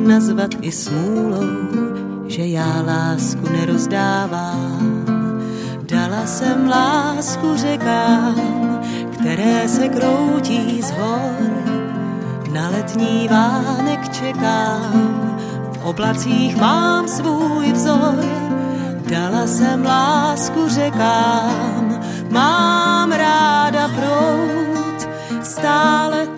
nazvat i smůlou, že já lásku nerozdávám. Dala jsem lásku řekám, které se kroutí z hor. Na letní vánek čekám, v oblacích mám svůj vzor. Dala jsem lásku řekám, mám ráda proud, stále